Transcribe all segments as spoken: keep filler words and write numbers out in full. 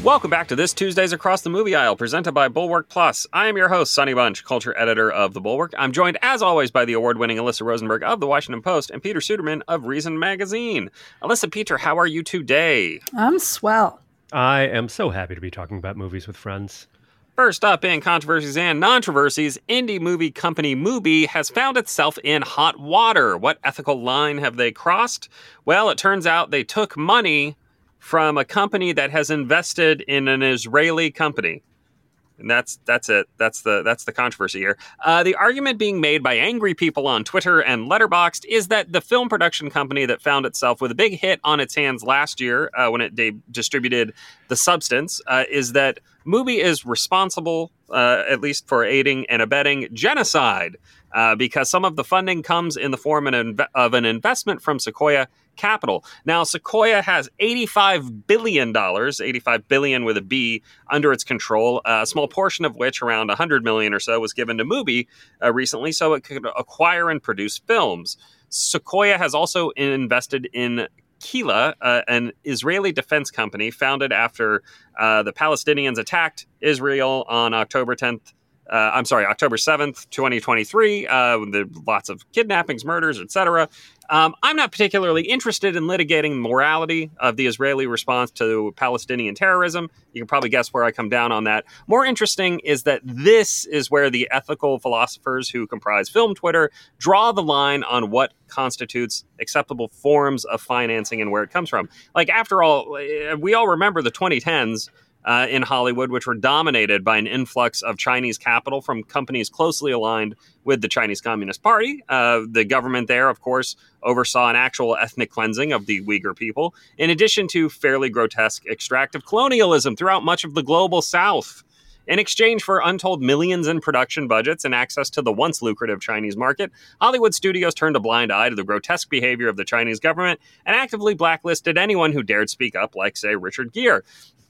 Welcome back to this Tuesdays Across the Movie Aisle, presented by Bulwark Plus. I am your host, Sonny Bunch, culture editor of The Bulwark. I'm joined, as always, by the award-winning Alyssa Rosenberg of The Washington Post and Peter Suderman of Reason Magazine. Alyssa, Peter, how are you today? I'm swell. I am so happy to be talking about movies with friends. First up in controversies and controversies, indie movie company Mubi has found itself in hot water. What ethical line have they crossed? Well, it turns out they took money from a company that has invested in an Israeli company. And that's that's it. That's the that's the controversy here. Uh, the argument being made by angry people on Twitter and Letterboxd is that the film production company that found itself with a big hit on its hands last year uh, when it de- distributed The Substance uh, is that Mubi is responsible, uh, at least for aiding and abetting genocide, uh, because some of the funding comes in the form of an, inve- of an investment from Sequoia Capital. Now, Sequoia has eighty-five billion dollars, eighty-five billion dollars with a B, under its control, a small portion of which, around one hundred million dollars or so, was given to Mubi uh, recently so it could acquire and produce films. Sequoia has also invested in Kila, uh, an Israeli defense company founded after uh, the Palestinians attacked Israel on October tenth. Uh, I'm sorry, October seventh, twenty twenty-three. Uh, the lots of kidnappings, murders, et cetera. Um, I'm not particularly interested in litigating the morality of the Israeli response to Palestinian terrorism. You can probably guess where I come down on that. More interesting is that this is where the ethical philosophers who comprise film Twitter draw the line on what constitutes acceptable forms of financing and where it comes from. Like, after all, we all remember the twenty tens Uh, in Hollywood, which were dominated by an influx of Chinese capital from companies closely aligned with the Chinese Communist Party. Uh, the government there, of course, oversaw an actual ethnic cleansing of the Uyghur people, in addition to fairly grotesque extractive colonialism throughout much of the global South. In exchange for untold millions in production budgets and access to the once lucrative Chinese market, Hollywood studios turned a blind eye to the grotesque behavior of the Chinese government and actively blacklisted anyone who dared speak up, like, say, Richard Gere.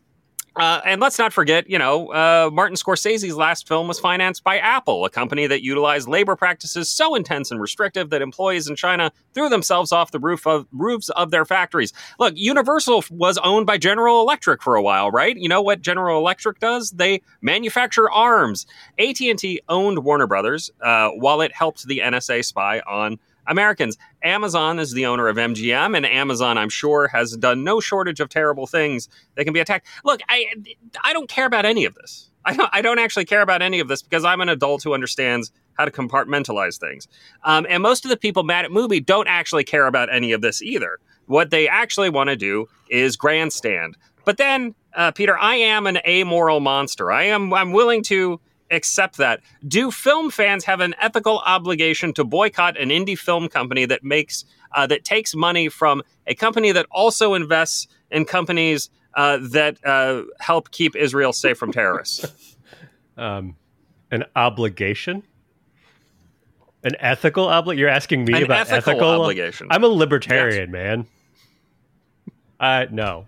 Uh, and let's not forget, you know, uh, Martin Scorsese's last film was financed by Apple, a company that utilized labor practices so intense and restrictive that employees in China threw themselves off the roof of roofs of their factories. Look, Universal was owned by General Electric for a while, right? You know what General Electric does? They manufacture arms. A T and T owned Warner Brothers uh, while it helped the N S A spy on Americans. Amazon is the owner of M G M, and Amazon, I'm sure, has done no shortage of terrible things that can be attacked. Look, I I don't care about any of this. I don't, I don't actually care about any of this because I'm an adult who understands how to compartmentalize things. Um, and most of the people mad at Mubi don't actually care about any of this either. What they actually want to do is grandstand. But then, uh, Peter, I am an amoral monster. I am I'm willing to accept that. Do film fans have an ethical obligation to boycott an indie film company that makes uh, that takes money from a company that also invests in companies uh, that uh, help keep Israel safe from terrorists? Um, an obligation? An ethical obligation? You're asking me an about ethical, ethical obligation. I'm a libertarian, yes. man. Uh, no.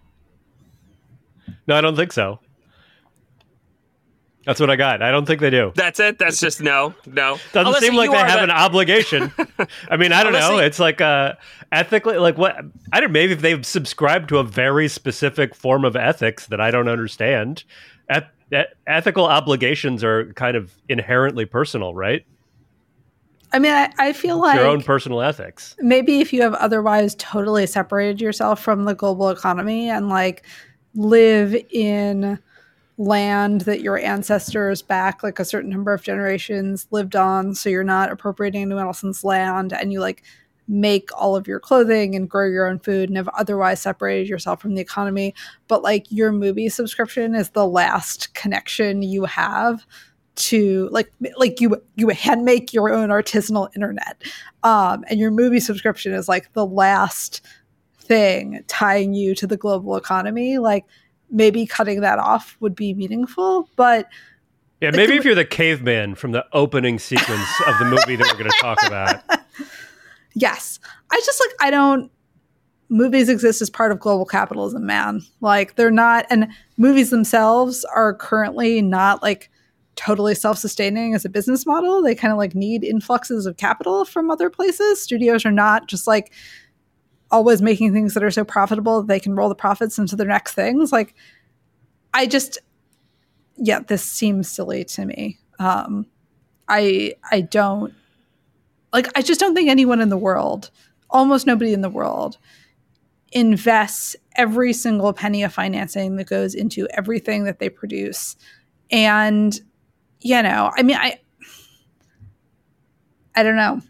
No, I don't think so. That's what I got. I don't think they do. That's it? That's just no, no. Doesn't Alyssa, seem like they have the... an obligation. I mean, I don't Alyssa... know. It's like uh, ethically, like what? I don't. Maybe if they've subscribed to a very specific form of ethics that I don't understand. Et- et- ethical obligations are kind of inherently personal, right? I mean, I, I feel it's like your own personal ethics. Maybe if you have otherwise totally separated yourself from the global economy and like live in land that your ancestors back like a certain number of generations lived on, so you're not appropriating anyone else's land, and you like make all of your clothing and grow your own food and have otherwise separated yourself from the economy, but like your movie subscription is the last connection you have to like like you you hand make your own artisanal internet, um and your movie subscription is like the last thing tying you to the global economy. Like, maybe cutting that off would be meaningful, but yeah, maybe if you're the caveman from the opening sequence of the movie that we're going to talk about. Yes. I just like, I don't, movies exist as part of global capitalism, man. Like, they're not, and movies themselves are currently not like totally self-sustaining as a business model. They kind of like need influxes of capital from other places. Studios are not just like always making things that are so profitable that they can roll the profits into their next things. Like, I just, yeah, this seems silly to me. Um, I I don't like. I just don't think anyone in the world, almost nobody in the world, invests every single penny of financing that goes into everything that they produce. And you know, I mean, I I don't know.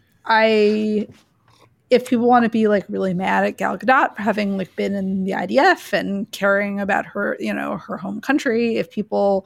I if people want to be like really mad at Gal Gadot for having like been in the I D F and caring about her, you know, her home country, if people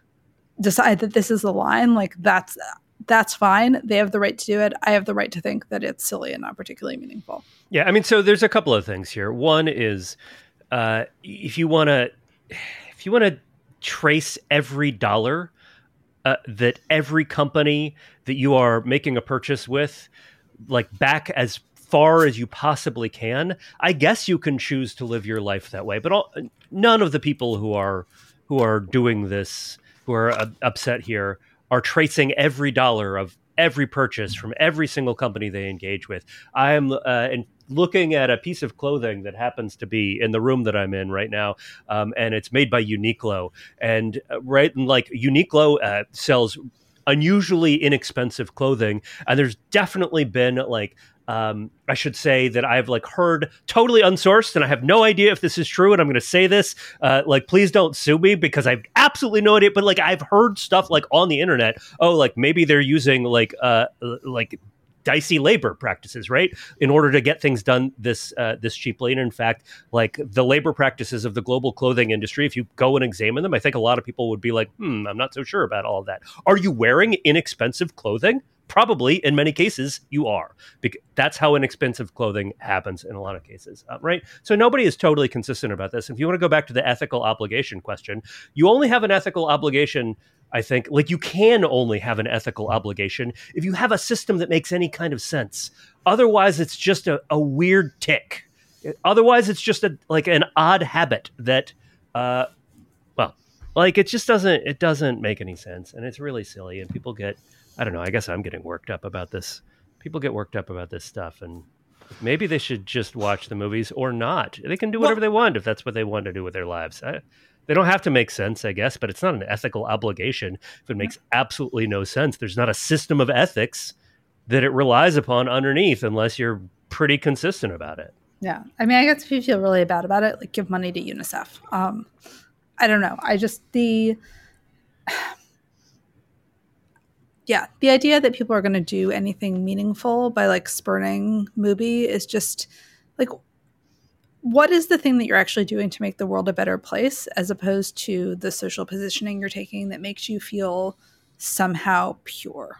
decide that this is the line, like that's that's fine. They have the right to do it. I have the right to think that it's silly and not particularly meaningful. Yeah, I mean, so there's a couple of things here. One is uh, if you want to, if you want to trace every dollar uh, that every company that you are making a purchase with, like back as far as you possibly can, I guess you can choose to live your life that way. But all, none of the people who are who are doing this, who are uh, upset here, are tracing every dollar of every purchase from every single company they engage with. I am uh, and looking at a piece of clothing that happens to be in the room that I'm in right now, um, and it's made by Uniqlo. And uh, right, and like Uniqlo uh, sells unusually inexpensive clothing, and there's definitely been like um, I should say that I've like heard totally unsourced, and I have no idea if this is true. And I'm going to say this, uh, like, please don't sue me because I've absolutely no idea. But like, I've heard stuff like on the internet. Oh, like maybe they're using like uh, like dicey labor practices, right, in order to get things done this uh, this cheaply. And in fact, like the labor practices of the global clothing industry, if you go and examine them, I think a lot of people would be like, hmm, I'm not so sure about all of that. Are you wearing inexpensive clothing? Probably, in many cases, you are. Because that's how inexpensive clothing happens in a lot of cases, uh, right? So nobody is totally consistent about this. If you want to go back to the ethical obligation question, you only have an ethical obligation, I think, like you can only have an ethical obligation if you have a system that makes any kind of sense. Otherwise, it's just a, a weird tick. Otherwise, it's just a like an odd habit that, uh, well, like it just doesn't it doesn't make any sense, and it's really silly, and people get. I don't know. I guess I'm getting worked up about this. People get worked up about this stuff, and maybe they should just watch the movies or not. They can do whatever well, they want if that's what they want to do with their lives. I, they don't have to make sense, I guess, but it's not an ethical obligation if it makes absolutely no sense. There's not a system of ethics that it relies upon underneath unless you're pretty consistent about it. Yeah. I mean, I guess if you feel really bad about it, like give money to UNICEF. Um, I don't know. I just, the... Yeah, the idea that people are going to do anything meaningful by like spurning Mubi is just like, what is the thing that you're actually doing to make the world a better place, as opposed to the social positioning you're taking that makes you feel somehow pure?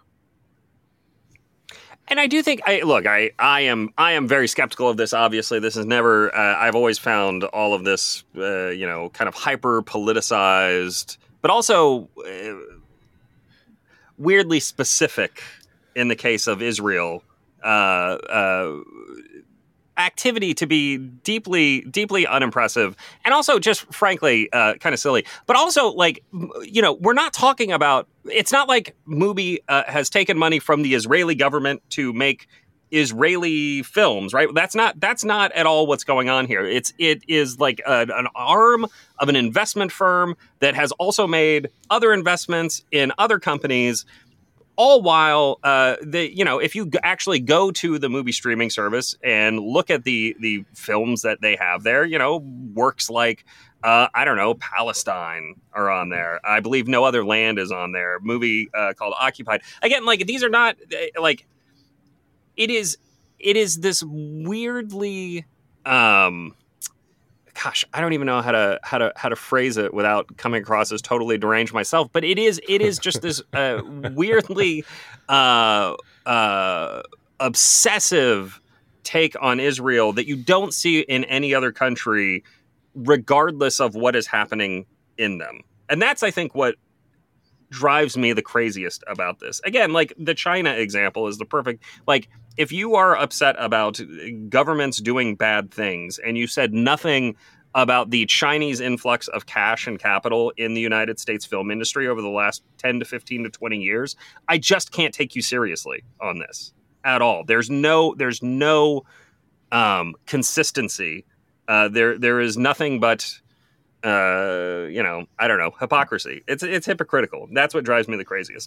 And I do think, I look, I, I am I am very skeptical of this. Obviously, this is never. Uh, I've always found all of this, uh, you know, kind of hyper politicized, but also. Uh, weirdly specific in the case of Israel uh, uh, activity to be deeply, deeply unimpressive and also just frankly uh, kind of silly. But also, like, you know, we're not talking about. It's not like Mubi uh, has taken money from the Israeli government to make Israeli films, right? That's not that's not at all what's going on here. It's it is like a, an arm of an investment firm that has also made other investments in other companies, all while uh, the you know if you g- actually go to the Mubi streaming service and look at the the films that they have there, you know, works like uh, I don't know, Palestine are on there. I believe No Other Land is on there. A movie uh, called Occupied. Again, like these are not like. It is, it is this weirdly, um, gosh, I don't even know how to how to how to phrase it without coming across as totally deranged myself. But it is, it is just this uh, weirdly uh, uh, obsessive take on Israel that you don't see in any other country, regardless of what is happening in them. And that's, I think, what drives me the craziest about this. Again, like the China example is the perfect, like, if you are upset about governments doing bad things and you said nothing about the Chinese influx of cash and capital in the United States film industry over the last ten to fifteen to twenty years, I just can't take you seriously on this at all. There's no, there's no um, consistency. Uh, there, there is nothing but uh, you know, I don't know, hypocrisy. It's it's hypocritical. That's what drives me the craziest.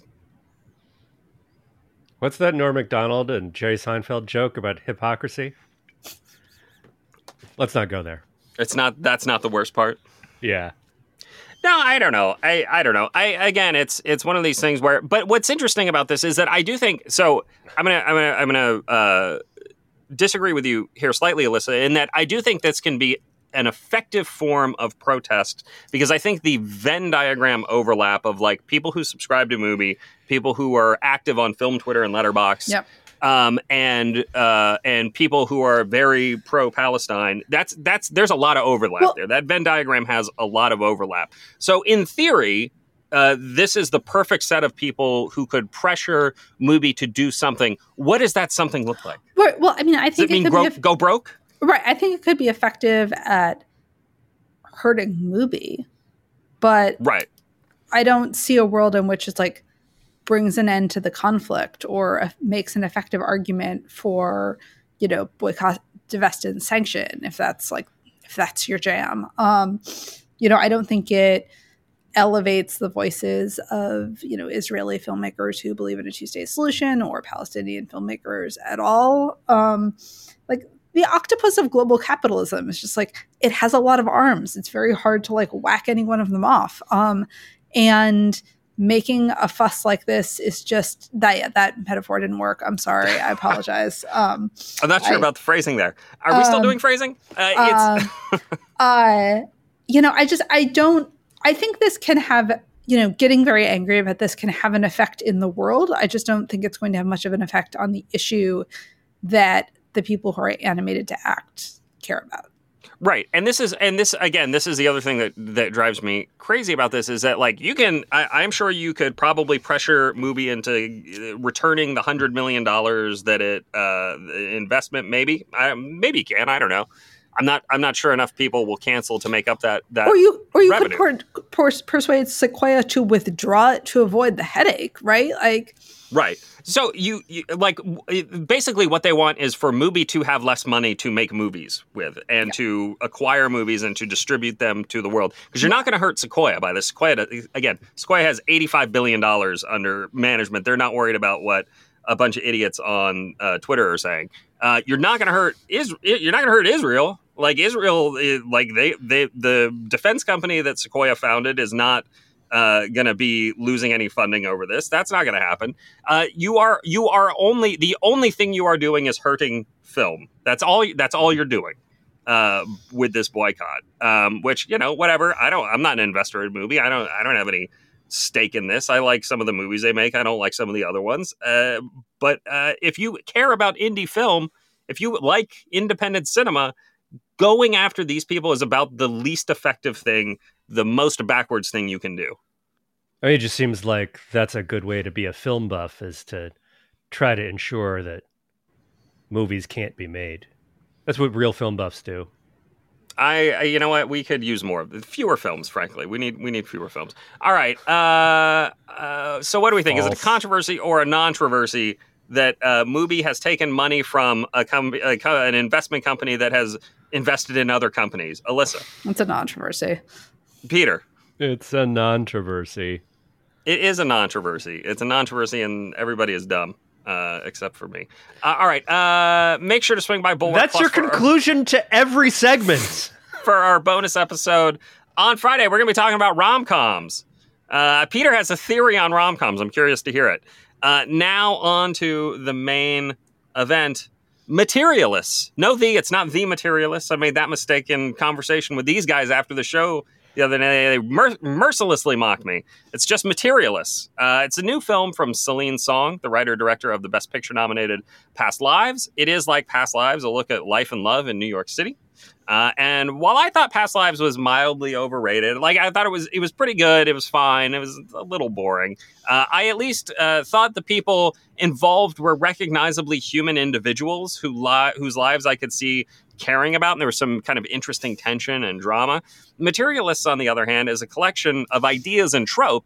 What's that Norm Macdonald and Jerry Seinfeld joke about hypocrisy? Let's not go there. It's not. That's not the worst part. Yeah. No, I don't know. I, I don't know. I again, it's it's one of these things where. But what's interesting about this is that I do think. So I'm gonna I'm gonna I'm gonna uh, disagree with you here slightly, Alyssa, in that I do think this can be an effective form of protest, because I think the Venn diagram overlap of like people who subscribe to Mubi, people who are active on Film Twitter and Letterboxd, Yep. um, and uh, and people who are very pro-Palestine. That's that's there's a lot of overlap Well, there. That Venn diagram has a lot of overlap. So in theory, uh, this is the perfect set of people who could pressure Mubi to do something. What does that something look like? Right, well, I mean, I Does think it mean could gro- be eff- go broke? right. I think it could be effective at hurting Mubi, but Right. I don't see a world in which it's like brings an end to the conflict or uh, makes an effective argument for, you know, boycott, divest, and sanction, if that's like if that's your jam. Um, you know, I don't think it elevates the voices of, you know, Israeli filmmakers who believe in a two-state solution or Palestinian filmmakers at all. Um, like the octopus of global capitalism is just like, it has a lot of arms. It's very hard to like whack any one of them off. Um, and making a fuss like this is just that. Yeah, that metaphor didn't work. I'm sorry. I apologize. Um, I'm not sure I, about the phrasing there. Are we still um, doing phrasing? Uh, it's uh, uh, you know, I just, I don't, I think this can have, you know, getting very angry about this can have an effect in the world. I just don't think it's going to have much of an effect on the issue that the people who are animated to act care about. Right. And this is, and this, again, this is the other thing that, that drives me crazy about this is that, like, you can, I, I'm sure you could probably pressure Mubi into returning the hundred million dollars that it, uh, investment, maybe, I, maybe you can, I don't know. I'm not, I'm not sure enough people will cancel to make up that, that Or you, or you revenue. could per, per, persuade Sequoia to withdraw it to avoid the headache, right? Like, Right. So you, you like basically what they want is for Mubi to have less money to make movies with and yeah. to acquire movies and to distribute them to the world. Because you're not going to hurt Sequoia by this. Sequoia, again, Sequoia has eighty-five billion dollars under management. They're not worried about what a bunch of idiots on uh, Twitter are saying. Uh, you're not going to hurt is you're not going to hurt Israel. Like Israel, like they, they, the defense company that Sequoia founded is not uh, going to be losing any funding over this. That's not going to happen. Uh, you are, you are only, the only thing you are doing is hurting film. That's all, that's all you're doing, uh, with this boycott. Um, which, you know, whatever. I don't, I'm not an investor in Mubi. I don't, I don't have any stake in this. I like some of the movies they make. I don't like some of the other ones. Uh, but, uh, if you care about indie film, if you like independent cinema, going after these people is about the least effective thing, the most backwards thing you can do. I mean, it just seems like that's a good way to be a film buff, is to try to ensure that movies can't be made. That's what real film buffs do. I, I you know what? We could use more, fewer films. Frankly, we need we need fewer films. All right. Uh, uh, so what do we think? False. Is it a controversy or a non-controversy that uh, Mubi has taken money from a com- a co- an investment company that has invested in other companies? Alyssa, it's a non-controversy. Peter, it's a non-controversy. It is a non-controversy. It's a non-controversy, and everybody is dumb. Uh, except for me. Uh, all right. Uh, make sure to swing by Bulwark That's Plus your for conclusion our, to every segment. For our bonus episode on Friday, we're going to be talking about rom-coms. Uh, Peter has a theory on rom-coms. I'm curious to hear it. Uh, now on to the main event. Materialists. No, the. It's not The Materialists. I made that mistake in conversation with these guys after the show the other day. They mer- mercilessly mocked me. It's just Materialists. Uh, it's a new film from Celine Song, the writer-director of the Best Picture-nominated Past Lives. It is like Past Lives, a look at life and love in New York City. Uh, and while I thought Past Lives was mildly overrated, like I thought it was, it was pretty good. It was fine. It was a little boring. Uh, I at least uh, thought the people involved were recognizably human individuals who li- whose lives I could see caring about, and there was some kind of interesting tension and drama. Materialists, on the other hand, is a collection of ideas and tropes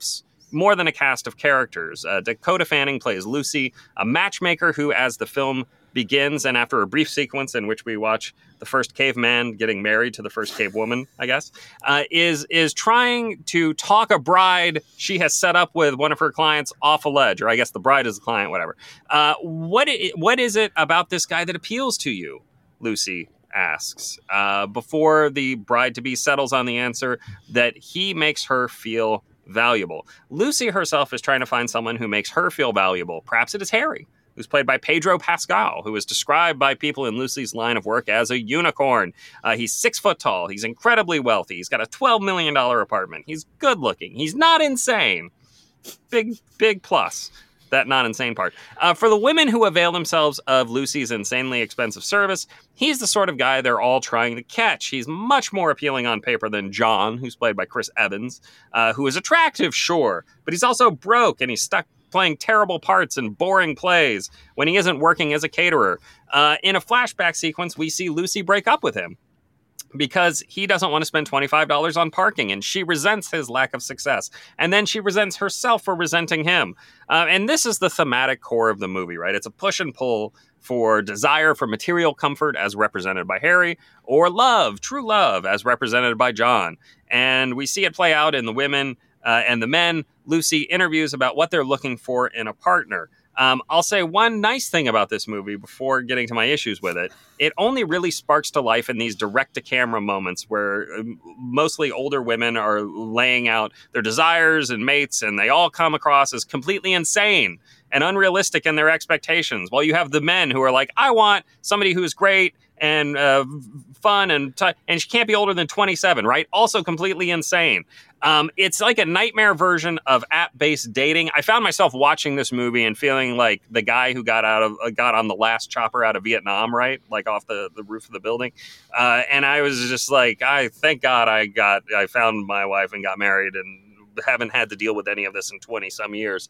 more than a cast of characters. Uh, Dakota Fanning plays Lucy, a matchmaker who, as the film begins, and after a brief sequence in which we watch the first caveman getting married to the first cave woman, I guess, uh, is is trying to talk a bride she has set up with one of her clients off a ledge, or I guess the bride is the client, whatever. Uh, what I- what is it about this guy that appeals to you? Lucy asks, uh, before the bride-to-be settles on the answer that he makes her feel valuable. Lucy herself is trying to find someone who makes her feel valuable. Perhaps it is Harry, who's played by Pedro Pascal, who is described by people in Lucy's line of work as a unicorn. Uh, he's six foot tall. He's incredibly wealthy. He's got a twelve million dollars apartment. He's good looking. He's not insane. Big, big plus. That not insane part. Uh, for the women who avail themselves of Lucy's insanely expensive service, he's the sort of guy they're all trying to catch. He's much more appealing on paper than John, who's played by Chris Evans, uh, who is attractive, sure, but he's also broke and he's stuck playing terrible parts in boring plays when he isn't working as a caterer. Uh, in a flashback sequence, we see Lucy break up with him because he doesn't want to spend twenty-five dollars on parking, and she resents his lack of success. And then she resents herself for resenting him. Uh, and this is the thematic core of the movie, right? It's a push and pull for desire for material comfort as represented by Harry, or love, true love, as represented by John. And we see it play out in the women uh, and the men. Lucy interviews about what they're looking for in a partner. Um, I'll say one nice thing about this movie before getting to my issues with it. It only really sparks to life in these direct-to-camera moments where mostly older women are laying out their desires and mates, and they all come across as completely insane and unrealistic in their expectations. While you have the men who are like, I want somebody who's great and uh, fun, and t- and she can't be older than twenty-seven, right? Also completely insane. Um, it's like a nightmare version of app-based dating. I found myself watching this movie and feeling like the guy who got out of uh, got on the last chopper out of Vietnam, right? Like off the, the roof of the building. Uh, and I was just like, I thank God I got I found my wife and got married and haven't had to deal with any of this in twenty some years.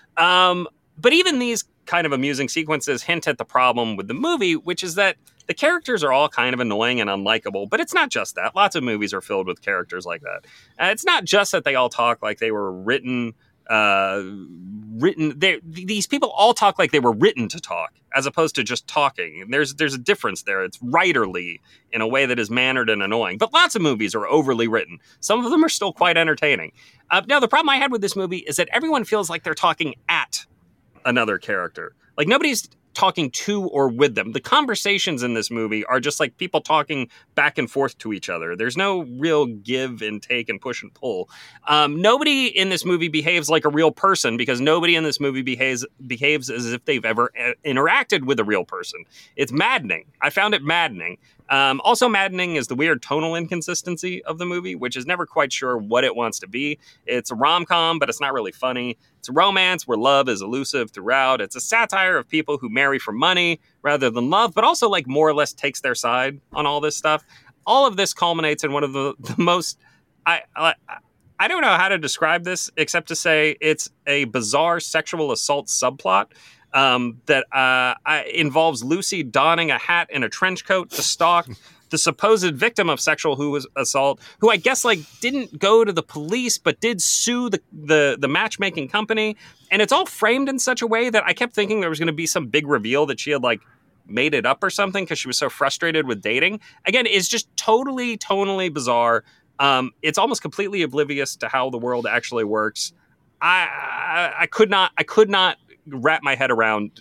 Um, but even these kind of amusing sequences hint at the problem with the movie, which is that the characters are all kind of annoying and unlikable, but it's not just that. Lots of movies are filled with characters like that. Uh, it's not just that they all talk like they were written, uh, written. These people all talk like they were written to talk, as opposed to just talking. And there's there's a difference there. It's writerly in a way that is mannered and annoying. But lots of movies are overly written. Some of them are still quite entertaining. Uh, now, the problem I had with this movie is that everyone feels like they're talking at another character. Like nobody's talking to or with them. The conversations in this movie are just like people talking back and forth to each other. There's no real give and take and push and pull. Um, nobody in this movie behaves like a real person because nobody in this movie behaves behaves as if they've ever a- interacted with a real person. It's maddening. I found it maddening. Um, also maddening is the weird tonal inconsistency of the movie, which is never quite sure what it wants to be. It's a rom-com, but it's not really funny. It's a romance where love is elusive throughout. It's a satire of people who marry for money rather than love, but also like more or less takes their side on all this stuff. All of this culminates in one of the, the most... I, I I don't know how to describe this except to say it's a bizarre sexual assault subplot um, that uh, I, involves Lucy donning a hat and a trench coat to stalk the supposed victim of sexual who was assault, who I guess like didn't go to the police, but did sue the, the, the matchmaking company. And it's all framed in such a way that I kept thinking there was going to be some big reveal that she had like made it up or something because she was so frustrated with dating. Again, it's just totally, tonally bizarre. Um, it's almost completely oblivious to how the world actually works. I, I, I could not, I could not wrap my head around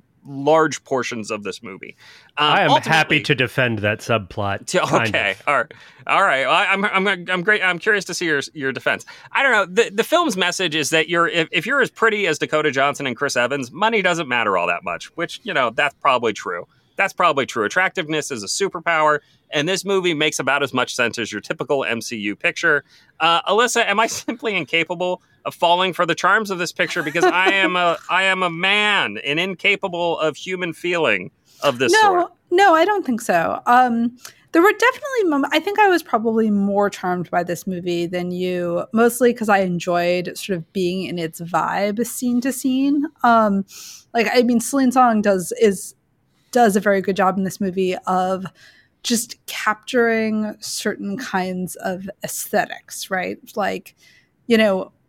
large portions of this movie. Um, I am happy to defend that subplot. To, okay, of. all right, all right. Well, I'm, I'm, I'm great. I'm curious to see your your defense. I don't know. The the film's message is that you're if, if you're as pretty as Dakota Johnson and Chris Evans, money doesn't matter all that much. Which you know that's probably true. That's probably true. Attractiveness is a superpower, and this movie makes about as much sense as your typical M C U picture. Uh, Alyssa, am I simply incapable of falling for the charms of this picture because I am a I am a man and incapable of human feeling of this no, sort? No, I don't think so. Um, there were definitely moments. I think I was probably more charmed by this movie than you, mostly because I enjoyed sort of being in its vibe, scene to scene. Um, like, I mean, Celine Song does is. does a very good job in this movie of just capturing certain kinds of aesthetics, right? Like, you know,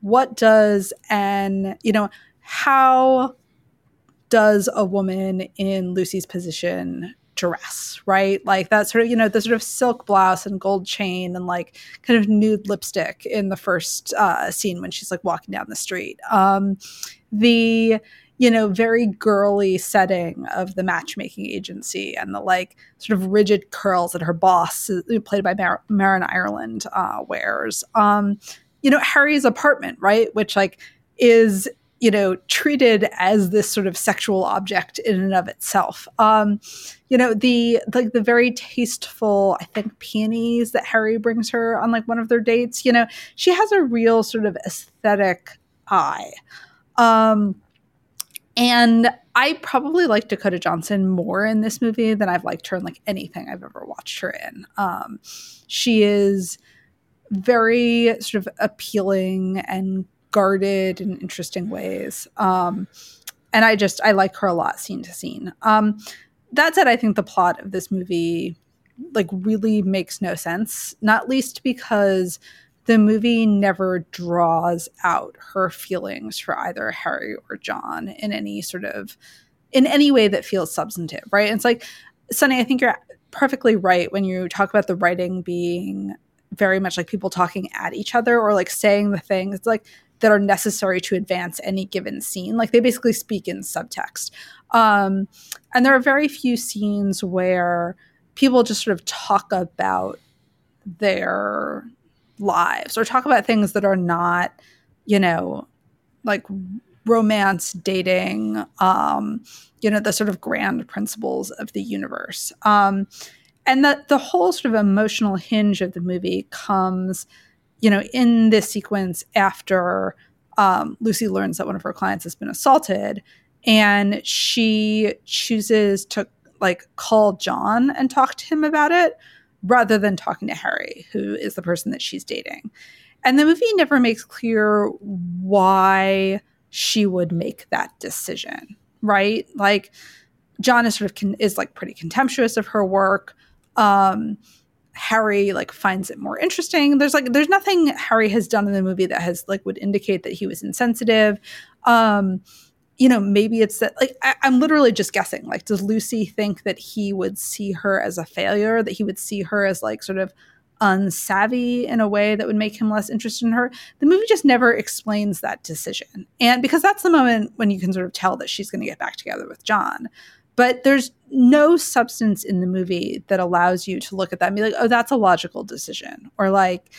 what does an, you know, how does a woman in Lucy's position dress, right? Like that sort of, you know, the sort of silk blouse and gold chain and like kind of nude lipstick in the first uh, scene when she's like walking down the street. Um, the, you know, very girly setting of the matchmaking agency and the like sort of rigid curls that her boss, played by Mar- Marin Ireland, uh, wears. Um, you know, Harry's apartment, right? Which like is, you know, treated as this sort of sexual object in and of itself. Um, you know, the like the very tasteful, I think, peonies that Harry brings her on like one of their dates. You know, she has a real sort of aesthetic eye. Um, and I probably like Dakota Johnson more in this movie than I've liked her in like anything I've ever watched her in. Um, she is very sort of appealing and guarded in interesting ways. Um, and I just, I like her a lot scene to scene. Um, that said, I think the plot of this movie like really makes no sense, not least because the movie never draws out her feelings for either Harry or John in any sort of, in any way that feels substantive, right? And it's like, Sunny, I think you're perfectly right when you talk about the writing being very much like people talking at each other or like saying the things. It's like, that are necessary to advance any given scene. Like they basically speak in subtext. Um, and there are very few scenes where people just sort of talk about their lives or talk about things that are not, you know, like romance, dating, um, you know, the sort of grand principles of the universe. Um, and that the whole sort of emotional hinge of the movie comes, you know, in this sequence after um, Lucy learns that one of her clients has been assaulted, and she chooses to like call John and talk to him about it rather than talking to Harry, who is the person that she's dating. And the movie never makes clear why she would make that decision, right? Like John is sort of con- is like pretty contemptuous of her work. Um, Harry like finds it more interesting. There's like there's nothing Harry has done in the movie that has like would indicate that he was insensitive. Um, you know, maybe it's that like I, I'm literally just guessing. Like, does Lucy think that he would see her as a failure? That he would see her as like sort of unsavvy in a way that would make him less interested in her? The movie just never explains that decision, and because that's the moment when you can sort of tell that she's going to get back together with John. But there's no substance in the movie that allows you to look at that and be like, oh, that's a logical decision. Or like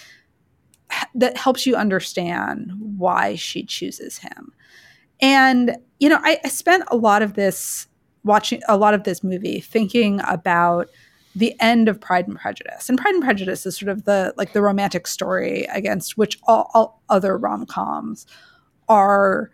that helps you understand why she chooses him. And, you know, I, I spent a lot of this watching a lot of this movie thinking about the end of Pride and Prejudice. And Pride and Prejudice is sort of the like the romantic story against which all, all other rom-coms are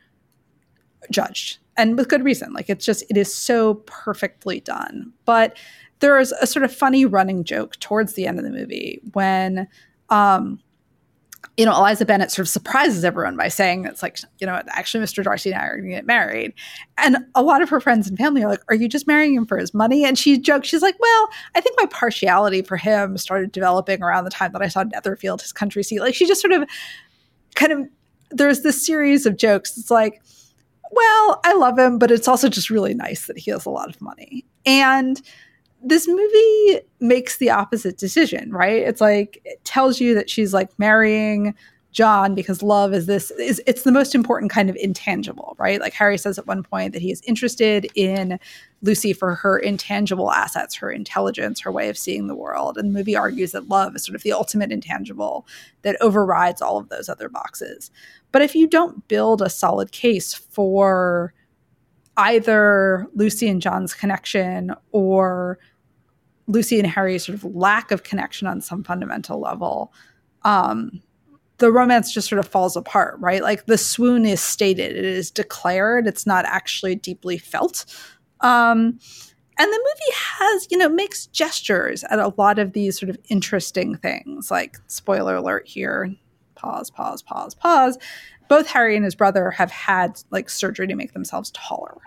judged. And with good reason. Like it's just, it is so perfectly done. But there is a sort of funny running joke towards the end of the movie when, um, you know, Eliza Bennet sort of surprises everyone by saying it's like, you know, actually Mister Darcy and I are going to get married. And a lot of her friends and family are like, are you just marrying him for his money? And she jokes, she's like, well, I think my partiality for him started developing around the time that I saw Netherfield, his country seat. Like she just sort of kind of, there's this series of jokes. It's like, well, I love him, but it's also just really nice that he has a lot of money. And this movie makes the opposite decision, right? It's like, it tells you that she's like marrying John because love is this, is it's the most important kind of intangible, right? Like Harry says at one point that he is interested in Lucy for her intangible assets, her intelligence, her way of seeing the world. And the movie argues that love is sort of the ultimate intangible that overrides all of those other boxes. But if you don't build a solid case for either Lucy and John's connection or Lucy and Harry's sort of lack of connection on some fundamental level, um, the romance just sort of falls apart, right? Like the swoon is stated, it is declared, it's not actually deeply felt. Um, and the movie has, you know, makes gestures at a lot of these sort of interesting things, like spoiler alert here, pause, pause, pause, pause. Both Harry and his brother have had like surgery to make themselves taller.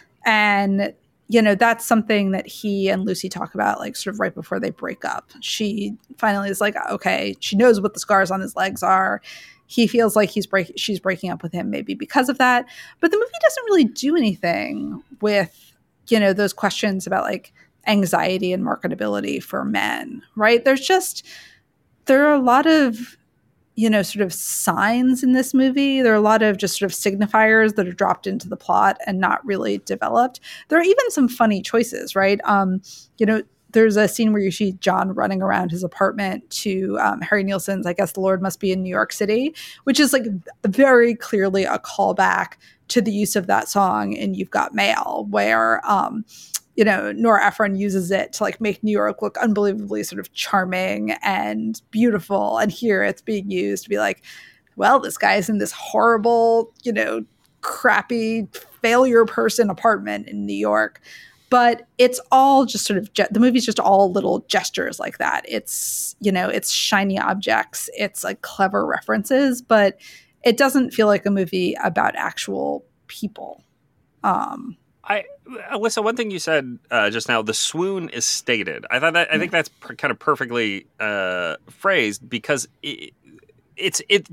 And, you know, that's something that he and Lucy talk about like sort of right before they break up. She finally is like, okay, she knows what the scars on his legs are. he feels like he's break she's breaking up with him maybe because of that. But the movie doesn't really do anything with, you know, those questions about like anxiety and marketability for men, right? There's just, there are a lot of, you know, sort of signs in this movie. There are a lot of just sort of signifiers that are dropped into the plot and not really developed. There are even some funny choices, right? Um, you know, there's a scene where you see John running around his apartment to um, Harry Nilsson's I Guess the Lord Must Be in New York City, which is like very clearly a callback to the use of that song in You've Got Mail, where, um, you know, Nora Ephron uses it to like make New York look unbelievably sort of charming and beautiful. And here it's being used to be like, well, this guy's in this horrible, you know, crappy failure person apartment in New York. But it's all just sort of, ge- the movie's just all little gestures like that. It's, you know, it's shiny objects. It's like clever references, but it doesn't feel like a movie about actual people. Um, I, Alyssa, one thing you said uh, just now, the swoon is stated. I thought that, I think that's per- kind of perfectly uh, phrased because it, it's, it,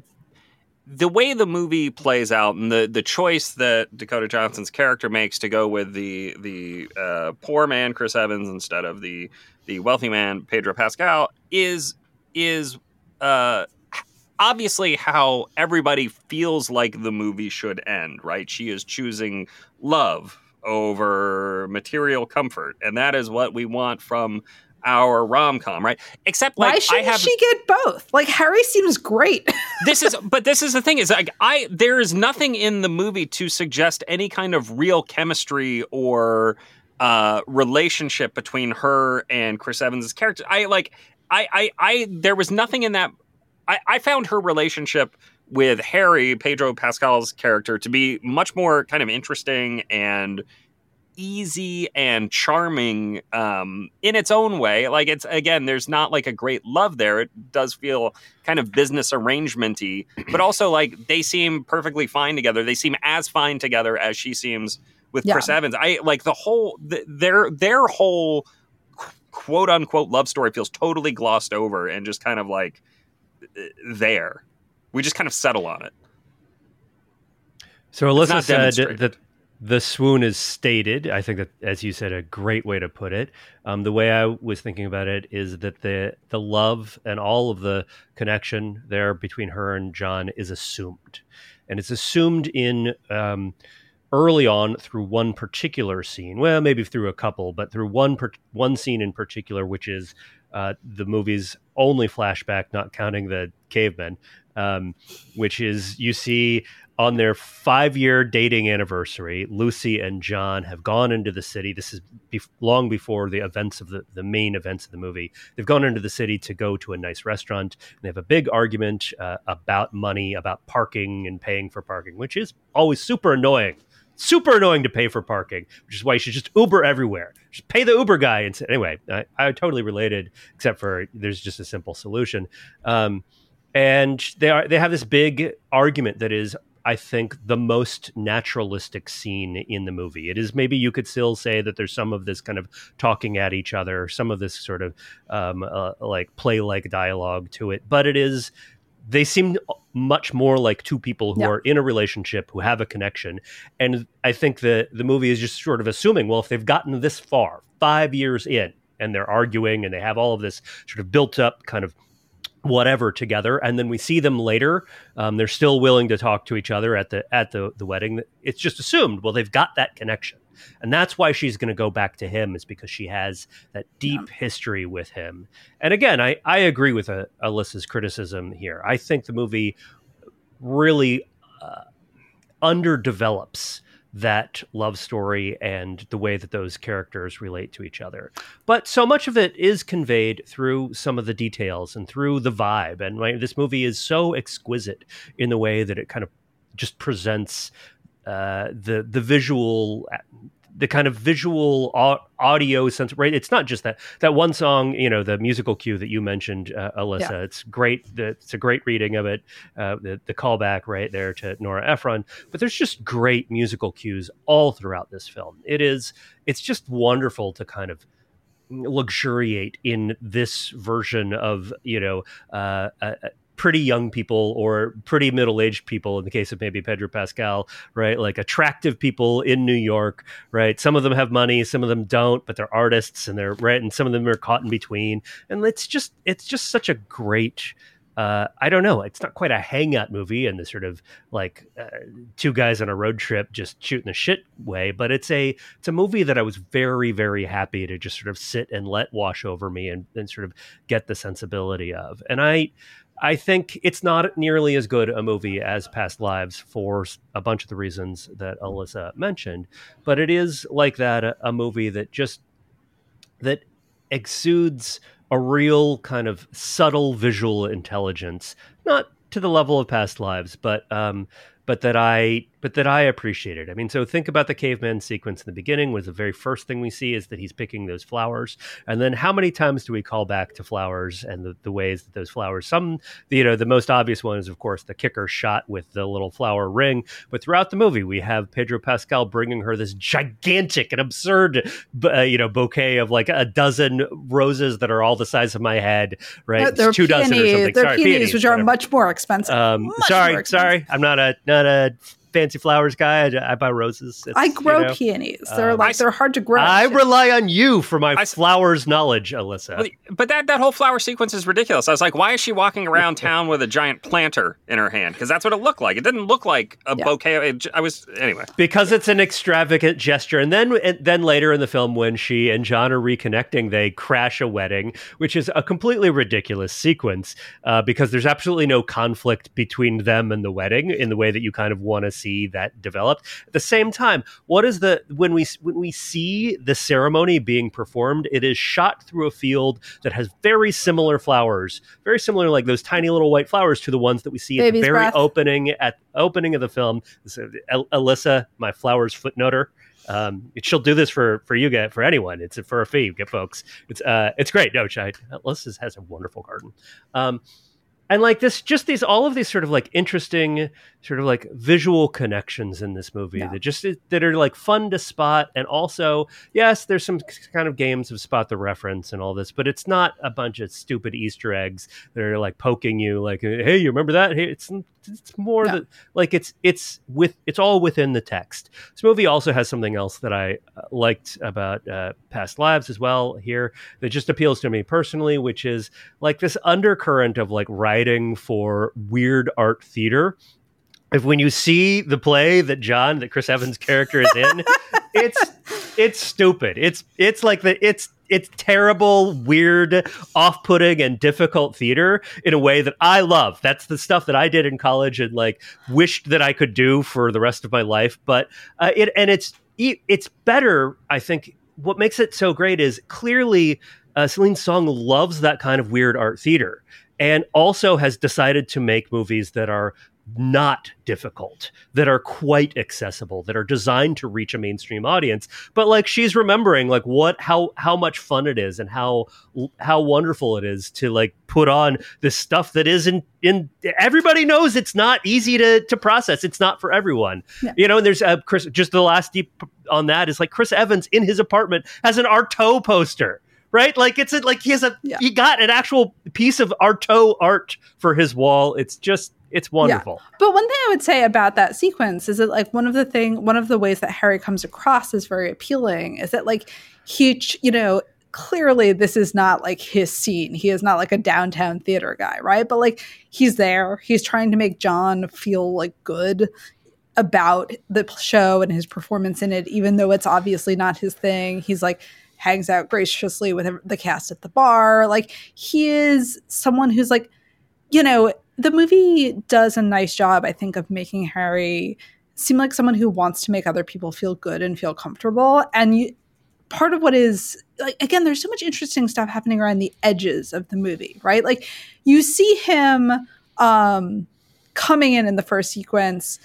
the way the movie plays out and the, the choice that Dakota Johnson's character makes to go with the the uh, poor man Chris Evans instead of the the wealthy man Pedro Pascal is is uh, obviously how everybody feels like the movie should end, right? She is choosing love over material comfort, and that is what we want from our rom-com, right? Except like why shouldn't I have she get both? Like Harry seems great. this is but this is the thing is like I there is nothing in the movie to suggest any kind of real chemistry or uh relationship between her and Chris Evans' character. I like I I I there was nothing in that. I, I found her relationship with Harry, Pedro Pascal's character, to be much more kind of interesting and easy and charming um, in its own way. Like it's, again, there's not like a great love there. It does feel kind of business arrangement-y, but also like they seem perfectly fine together. They seem as fine together as she seems with Yeah. Chris Evans. I like the whole, the, their, their whole quote unquote love story feels totally glossed over and just kind of like there. We just kind of settle on it. So Alyssa said demonstrated. that the swoon is stated. I think that, as you said, a great way to put it. Um, the way I was thinking about it is that the the love and all of the connection there between her and John is assumed, and it's assumed in um, early on through one particular scene. Well, maybe through a couple, but through one per, one scene in particular, which is uh, the movie's only flashback, not counting the cavemen, um, which is you see. On their five-year dating anniversary, Lucy and John have gone into the city. This is be- long before the events of the, the main events of the movie. They've gone into the city to go to a nice restaurant. And they have a big argument uh, about money, about parking and paying for parking, which is always super annoying. Super annoying to pay for parking, which is why you should just Uber everywhere. Just pay the Uber guy. And say, anyway, I, I totally related, except for there's just a simple solution. Um, and they are they have this big argument that is, I think, the most naturalistic scene in the movie. It is, maybe you could still say that there's some of this kind of talking at each other, some of this sort of um, uh, like play-like dialogue to it, but it is, they seem much more like two people who Yeah. are in a relationship, who have a connection. And I think the, the movie is just sort of assuming, well, if they've gotten this far, five years in, and they're arguing and they have all of this sort of built up kind of whatever together, and then we see them later, um, they're still willing to talk to each other at the at the, the wedding. It's just assumed, well, they've got that connection, and that's why she's going to go back to him, is because she has that deep yeah. history with him. And again, I, I agree with uh, Alyssa's criticism here. I think the movie really uh, underdevelops that love story and the way that those characters relate to each other. But so much of it is conveyed through some of the details and through the vibe. And right, this movie is so exquisite in the way that it kind of just presents uh, the the visual, the kind of visual audio sense, right? It's not just that that one song, you know, the musical cue that you mentioned, uh, Alyssa. Yeah. It's great. It's a great reading of it. Uh, the, the callback right there to Nora Ephron. But there's just great musical cues all throughout this film. It is. It's just wonderful to kind of luxuriate in this version of, you know, uh, a, pretty young people or pretty middle-aged people in the case of maybe Pedro Pascal, right? Like attractive people in New York, right? Some of them have money, some of them don't, but they're artists and they're right, and some of them are caught in between. And it's just it's just such a great uh, I don't know. It's not quite a hangout movie in the sort of like uh, two guys on a road trip just shooting the shit way, but it's a it's a movie that I was very, very happy to just sort of sit and let wash over me and, and sort of get the sensibility of. And I I think it's not nearly as good a movie as Past Lives for a bunch of the reasons that Alyssa mentioned, but it is like that a, a movie that just that exudes a real kind of subtle visual intelligence, not to the level of Past Lives, but um, but that I but that I appreciated. I mean, so think about the caveman sequence in the beginning. Was the very first thing we see is that he's picking those flowers, and then how many times do we call back to flowers and the, the ways that those flowers? Some, you know, the most obvious one is of course the kicker shot with the little flower ring. But throughout the movie, we have Pedro Pascal bringing her this gigantic and absurd, uh, you know, bouquet of like a dozen roses that are all the size of my head. Right, Uh, they're two dozen or peonies, something. they're Sorry, peonies, peonies, which are whatever. much more expensive. Um, Much sorry, more expensive. sorry, I'm not a not a fancy flowers guy. I, I buy roses. It's, I grow you know, peonies. They're um, like they're hard to grow. I Shit. rely on you for my I- flowers knowledge, Alyssa. Well, But that, that whole flower sequence is ridiculous. I was like, why is she walking around town with a giant planter in her hand? Because that's what it looked like. It didn't look like a Yeah. bouquet. It, I was anyway. Because it's an extravagant gesture. And then and then later in the film, when she and John are reconnecting, they crash a wedding, which is a completely ridiculous sequence uh, because there's absolutely no conflict between them and the wedding in the way that you kind of want to see that developed. At the same time, what is the when we when we see the ceremony being performed, it is shot through a field that has very similar flowers, very similar, like those tiny little white flowers to the ones that we see at Baby's the very breath. opening at opening of the film. So, Al- Alyssa, my flowers footnoter. Um, she'll do this for for you guys, for anyone. It's for a fee, get folks. It's uh, it's great. No, I, Alyssa has a wonderful garden. Um, and like this, just these, all of these sort of like interesting, sort of like visual connections in this movie Yeah. that just that are like fun to spot. And also, yes, there's some kind of games of spot the reference and all this, but it's not a bunch of stupid Easter eggs that are like poking you, like, hey, you remember that? Hey, it's it's more No. that like it's it's with it's all within the text. This movie also has something else that I uh, liked about uh, Past Lives as well here that just appeals to me personally, which is like this undercurrent of like writing for weird art theater. If when you see the play that John, that Chris Evans' character is in, it's it's stupid. It's it's like the it's it's terrible, weird, off-putting, and difficult theater in a way that I love. That's the stuff that I did in college and like wished that I could do for the rest of my life. But uh, it and it's it's better. I think what makes it so great is clearly uh, Celine Song loves that kind of weird art theater and also has decided to make movies that are not difficult, that are quite accessible, that are designed to reach a mainstream audience. But like she's remembering like what how how much fun it is and how how wonderful it is to like put on this stuff that isn't in everybody knows it's not easy to to process. It's not for everyone. Yeah. You know, and there's uh, Chris, just the last deep on that is like Chris Evans in his apartment has an Artaud poster. Right? Like it's a, like he has a Yeah. he got an actual piece of Artaud art for his wall. It's just it's wonderful. But one thing I would say about that sequence is that like one of the thing, one of the ways that Harry comes across as very appealing is that like he, ch- you know, clearly this is not like his scene. He is not like a downtown theater guy, right? But like he's there. He's trying to make John feel like good about the show and his performance in it, even though it's obviously not his thing. He's like hangs out graciously with the cast at the bar. Like he is someone who's like, you know, the movie does a nice job, I think, of making Harry seem like someone who wants to make other people feel good and feel comfortable. And you, part of what is, like, again, there's so much interesting stuff happening around the edges of the movie, right? Like, you see him um, coming in in the first sequence,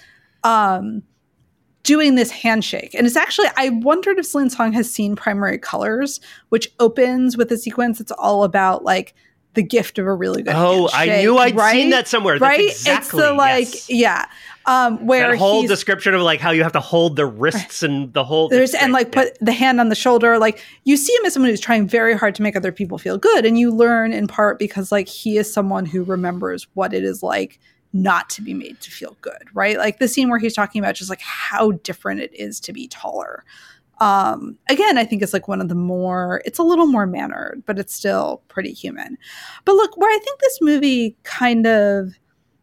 um, doing this handshake. And it's actually, I wondered if Celine Song has seen Primary Colors, which opens with a sequence that's all about, like, the gift of a really good Oh, handshake, I knew I'd right? seen that somewhere. That's right? exactly, it's the like, yes. yeah. Um, where that whole he's, description of like how you have to hold the wrists and the whole there's and like yeah. put the hand on the shoulder. Like you see him as someone who's trying very hard to make other people feel good, and you learn in part because like he is someone who remembers what it is like not to be made to feel good, right? Like the scene where he's talking about just like how different it is to be taller. Um, again, I think it's like one of the more, it's a little more mannered, but it's still pretty human. But look, where I think this movie kind of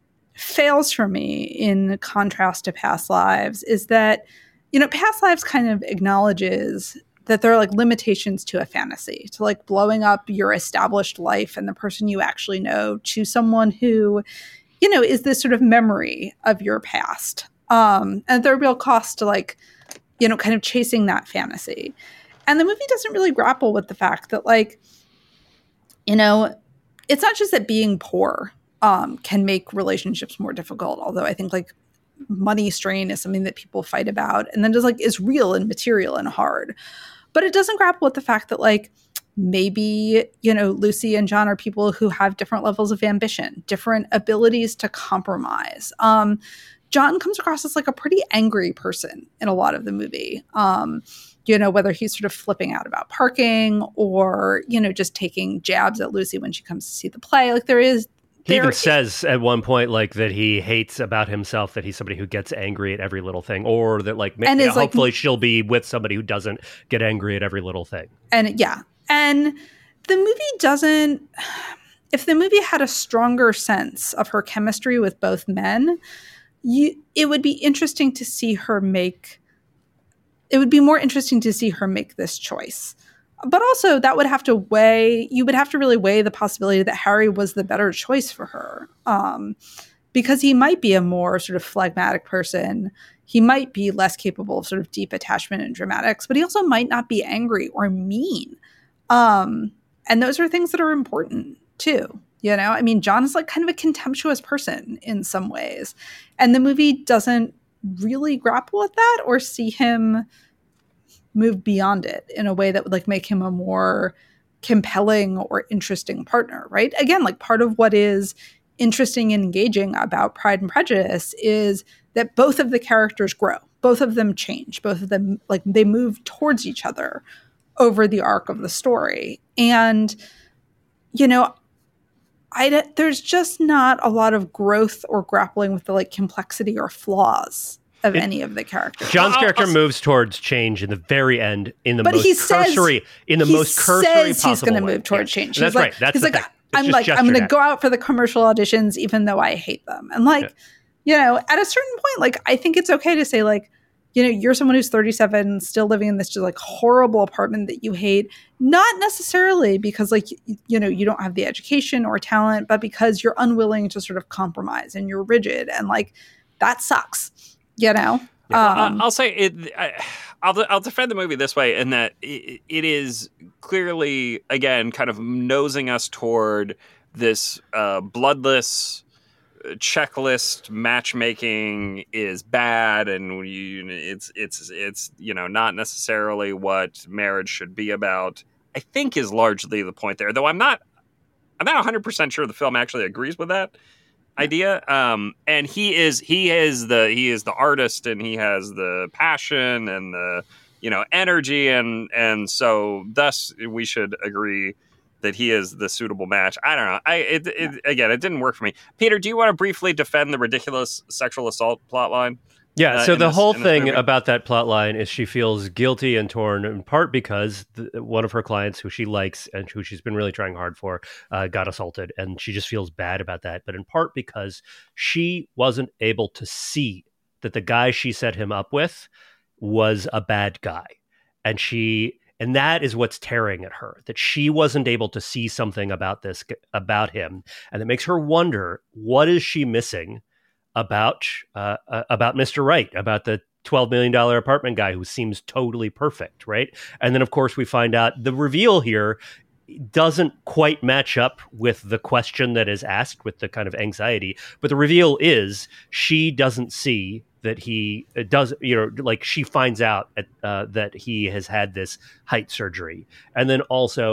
fails for me in contrast to Past Lives is that, you know, Past Lives kind of acknowledges that there are like limitations to a fantasy, to like blowing up your established life and the person you actually know to someone who, you know, is this sort of memory of your past. Um, and there are real costs to like, you know, kind of chasing that fantasy. And the movie doesn't really grapple with the fact that like, you know, it's not just that being poor um, can make relationships more difficult, although I think like money strain is something that people fight about and then just like is real and material and hard. But it doesn't grapple with the fact that like maybe, you know, Lucy and John are people who have different levels of ambition, different abilities to compromise. Um, John comes across as like a pretty angry person in a lot of the movie. Um, you know, whether he's sort of flipping out about parking or, you know, just taking jabs at Lucy when she comes to see the play. Like there is, He there even is, says at one point, like, that he hates about himself that he's somebody who gets angry at every little thing, or that, like, And ma- is, like- hopefully she'll be with somebody who doesn't get angry at every little thing. and yeah. And the movie doesn't, if the movie had a stronger sense of her chemistry with both men, you, it would be interesting to see her make, it would be more interesting to see her make this choice. But also that would have to weigh, you would have to really weigh the possibility that Harry was the better choice for her. Um, because he might be a more sort of phlegmatic person. He might be less capable of sort of deep attachment and dramatics, but he also might not be angry or mean. Um, and those are things that are important too. You know, I mean, John is like kind of a contemptuous person in some ways. And the movie doesn't really grapple with that or see him move beyond it in a way that would like make him a more compelling or interesting partner, right? Again, like part of what is interesting and engaging about Pride and Prejudice is that both of the characters grow, both of them change, both of them like they move towards each other over the arc of the story. And, you know, I, there's just not a lot of growth or grappling with the like complexity or flaws of it, any of the characters. John's Well, character I'll, moves towards change in the very end, in the but most he says, cursory, in the he most cursory says possible he's going to way. move towards Yeah. change. And that's he's like, right. That's he's the like, thing. It's I'm just like, I'm going to gestured go out for the commercial auditions, even though I hate them. And like, yeah. you know, at a certain point, like, I think it's okay to say like, you know, you're someone who's thirty-seven, still living in this just like horrible apartment that you hate, not necessarily because like, you, you know, you don't have the education or talent, but because you're unwilling to sort of compromise and you're rigid and like, that sucks, you know? Yeah, um, well, I'll say it. I, I'll I'll defend the movie this way in that it, it is clearly again kind of nosing us toward this uh, bloodless checklist matchmaking is bad, and you, it's it's it's you know not necessarily what marriage should be about. I think is largely the point there, though. I'm not I'm not one hundred percent sure the film actually agrees with that idea. Um, and he is he is the he is the artist, and he has the passion and the you know energy, and and so thus we should agree that he is the suitable match. I don't know. I it, it again, it didn't work for me. Peter, do you want to briefly defend the ridiculous sexual assault plotline? Yeah, Uh, so in the this- whole in this thing movie? about that plot line is she feels guilty and torn, in part because the, one of her clients, who she likes and who she's been really trying hard for, uh, got assaulted, and she just feels bad about that. But in part because she wasn't able to see that the guy she set him up with was a bad guy, and she and that is what's tearing at her, that she wasn't able to see something about this about him, and it makes her wonder, what is she missing about uh, uh, about Mister Right, about the twelve million dollars apartment guy who seems totally perfect, right? And then, of course, we find out the reveal here doesn't quite match up with the question that is asked, with the kind of anxiety. But the reveal is she doesn't see that he does, you know, like she finds out at, uh, that he has had this height surgery. And then also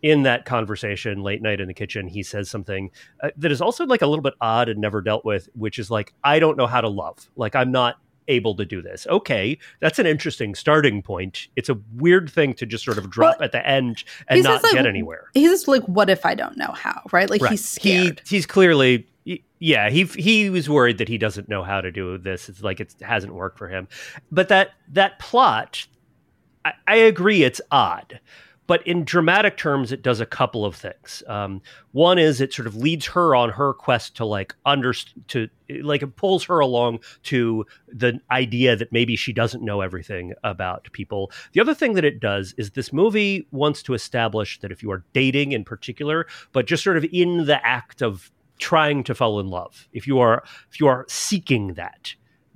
in that conversation, late night in the kitchen, he says something uh, that is also like a little bit odd and never dealt with, which is like, I don't know how to love. Like, I'm not able to do this. Okay, that's an interesting starting point. It's a weird thing to just sort of drop well, at the end and not like, get anywhere. He's just like, what if I don't know how, right? Like, right. he's scared. He, he's clearly... Yeah, he he was worried that he doesn't know how to do this. It's like it hasn't worked for him. But that that plot, I, I agree, it's odd. But in dramatic terms, it does a couple of things. Um, one is it sort of leads her on her quest to like under to like it pulls her along to the idea that maybe she doesn't know everything about people. The other thing that it does is this movie wants to establish that if you are dating in particular, but just sort of in the act of trying to fall in love, if you are if you are seeking that,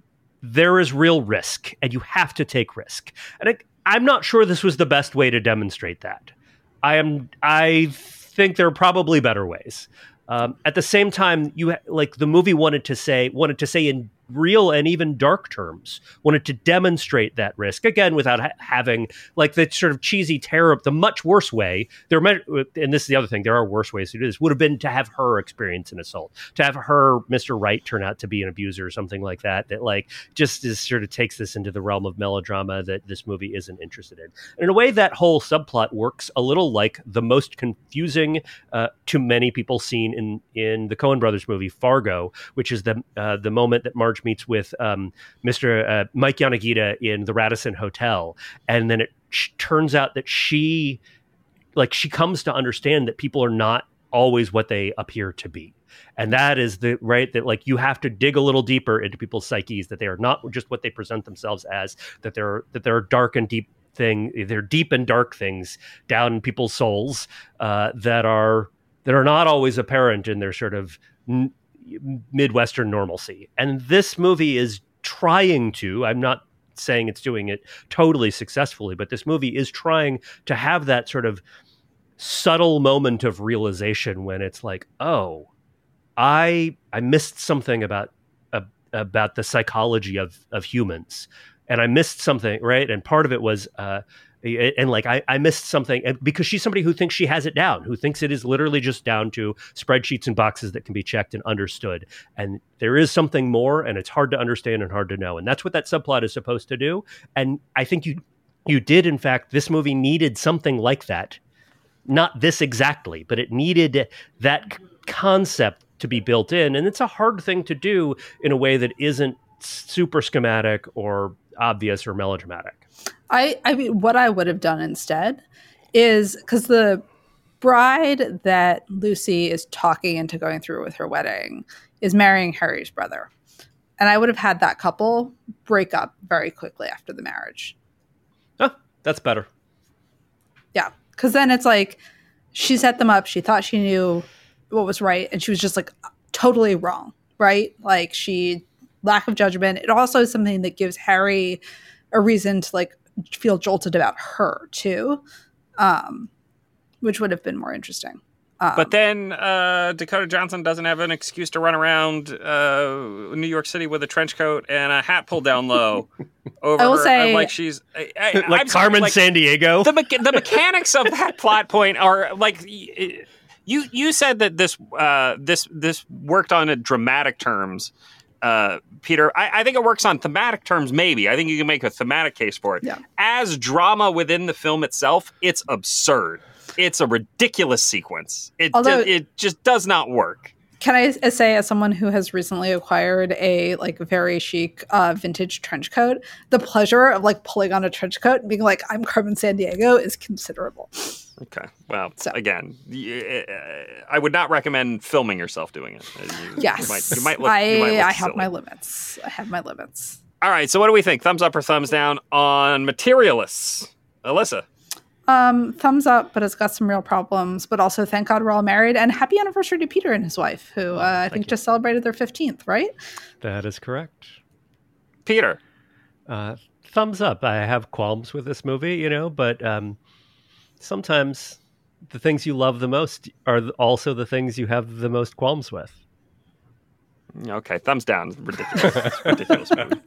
there is real risk, and you have to take risk. And I, I'm not sure this was the best way to demonstrate that. I am. I think there are probably better ways. Um, at the same time, you like the movie wanted to say wanted to say in real and even dark terms, wanted to demonstrate that risk again without ha- having like the sort of cheesy terror. The much worse way there, and this is the other thing, there are worse ways to do this, would have been to have her experience an assault, to have her Mister Right turn out to be an abuser or something like that. That like just is sort of takes this into the realm of melodrama that this movie isn't interested in. And in a way, that whole subplot works a little like the most confusing uh, to many people scene in in the Coen Brothers movie Fargo, which is the uh, the moment that Marge meets with um, Mister Uh, Mike Yanagita in the Radisson Hotel, and then it sh- turns out that she, like, she comes to understand that people are not always what they appear to be, and that is the right that like you have to dig a little deeper into people's psyches, that they are not just what they present themselves as, that there that there are dark and deep thing, they're deep and dark things down in people's souls uh, that are that are not always apparent in their sort of N- Midwestern normalcy. And this movie is trying to, I'm not saying it's doing it totally successfully, but this movie is trying to have that sort of subtle moment of realization when it's like, oh, I I missed something about uh, about the psychology of of humans, and I missed something, right? And part of it was uh and like I, I missed something, and because she's somebody who thinks she has it down, who thinks it is literally just down to spreadsheets and boxes that can be checked and understood. And there is something more, and it's hard to understand and hard to know. And that's what that subplot is supposed to do. And I think you you did, in fact, this movie needed something like that. Not this exactly, but it needed that c- concept to be built in. And it's a hard thing to do in a way that isn't super schematic or obvious or melodramatic. I, I mean, what I would have done instead is, because the bride that Lucy is talking into going through with her wedding is marrying Harry's brother. And I would have had that couple break up very quickly after the marriage. Oh, that's better. Yeah. Because then it's like she set them up. She thought she knew what was right. And she was just like totally wrong. Right. Like she lack of judgment. It also is something that gives Harry a reason to like feel jolted about her too, um, which would have been more interesting. Um, but then uh, Dakota Johnson doesn't have an excuse to run around uh, New York City with a trench coat and a hat pulled down low over I will her, say, like she's I, I, like I'm Carmen sorry, like, Sandiego. The me- the mechanics of that plot point are like you you said that this uh, this this worked on a dramatic terms. Uh, Peter, I, I think it works on thematic terms, maybe. I think you can make a thematic case for it. Yeah. As drama within the film itself, it's absurd. It's a ridiculous sequence. It, Although, d- it just does not work. Can I say, as someone who has recently acquired a like very chic uh, vintage trench coat, the pleasure of like pulling on a trench coat and being like, I'm Carmen Sandiego is considerable. Okay. Well, so. again, I would not recommend filming yourself doing it. You, yes. You might, you might look, I, you might look I have silly. my limits. I have my limits. All right. So what do we think? Thumbs up or thumbs down on Materialists? Alyssa? Um, thumbs up, but it's got some real problems. But also, thank God we're all married. And happy anniversary to Peter and his wife, who uh, I think you. just celebrated their fifteenth, right? That is correct. Peter? Uh, thumbs up. I have qualms with this movie, you know, but um, sometimes the things you love the most are also the things you have the most qualms with. Okay, thumbs down. Ridiculous. It's ridiculous movie.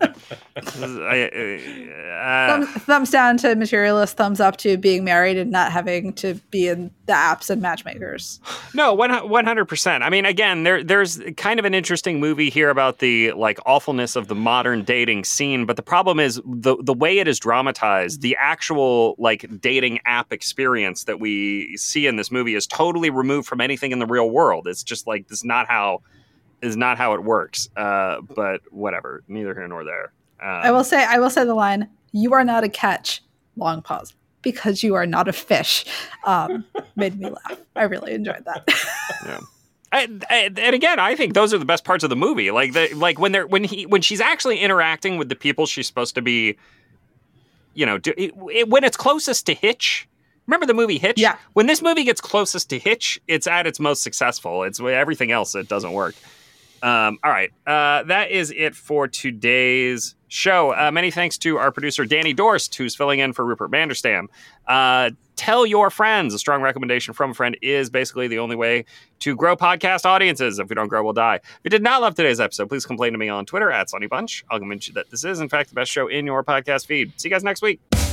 I, uh, Thumb, thumbs down to Materialist, thumbs up to being married and not having to be in the apps and matchmakers. No, one hundred percent. I mean, again, there there's kind of an interesting movie here about the like awfulness of the modern dating scene, but the problem is the the way it is dramatized, the actual like dating app experience that we see in this movie is totally removed from anything in the real world. It's just like this is not how is not how it works. Uh, but whatever, neither here nor there. Um, I will say, I will say the line, "You are not a catch," long pause, "because you are not a fish," um, made me laugh. I really enjoyed that. Yeah. I, I, and again, I think those are the best parts of the movie. Like the like when they're when he when she's actually interacting with the people she's supposed to be, you know, do, it, it, when it's closest to Hitch. Remember the movie Hitch? Yeah. When this movie gets closest to Hitch, it's at its most successful. It's everything else it doesn't work. Um, all right, uh, that is it for today's show. Uh, many thanks to our producer, Danny Dorst, who's filling in for Rupert Manderstam. Uh, tell your friends. A strong recommendation from a friend is basically the only way to grow podcast audiences. If we don't grow, we'll die. If you did not love today's episode, please complain to me on Twitter at Sonny Bunch. I'll convince you that this is, in fact, the best show in your podcast feed. See you guys next week.